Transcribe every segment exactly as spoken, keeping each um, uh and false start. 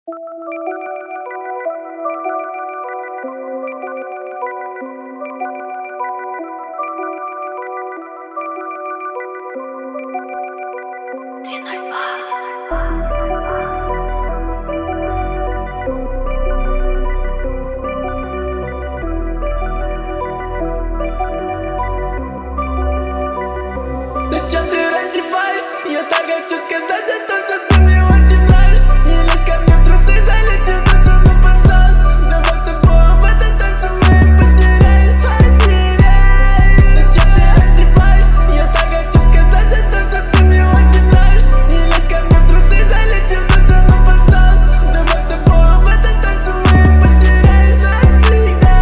Зачем ты раздеваешься? Я так хочу сказать о том, что ты мне очень нравишься. Не лезь ко мне в трусы, залезь в душу, ну пожалуйста. Давай с тобой в этом танце мы потеряемся, потеряемся. Зачем ты раздеваешься? Я так хочу сказать о том, что ты мне очень нравишься. Не лезь ко мне в трусы, залезь в душу, ну пожалуйста. Давай с тобой в этом танце мы потеряемся всегда.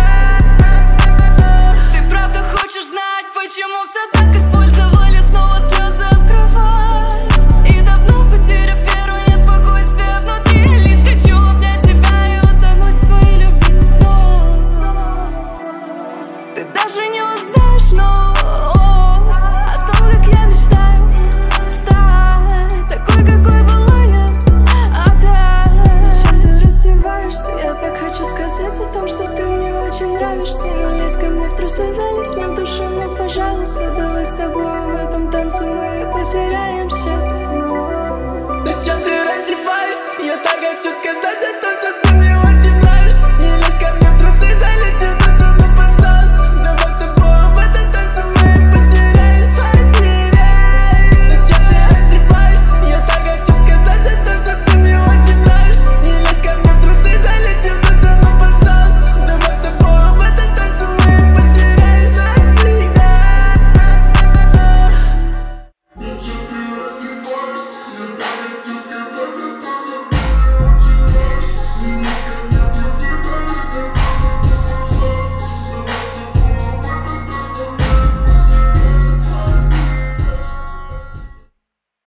Ты правда хочешь знать, почему все так использовали? Снова слезы об кровать. И давно потеряв веру, нет спокойствия внутри. Лишь хочу обнять тебя и утонуть в твоей любви. Но ты даже не узнаешь, но о том, как я мечтаю стать такой, какой была я опять. Зачем ты раздеваешься? Я так хочу сказать о том, что ты мне очень нравишься. Не лезь ко мне в трусы, залезь мне в душу, ну пожалуйста. Давай с тобой в этом танце мы потеряемся. Но Зачем ты раздеваешься? Я так хочу сказать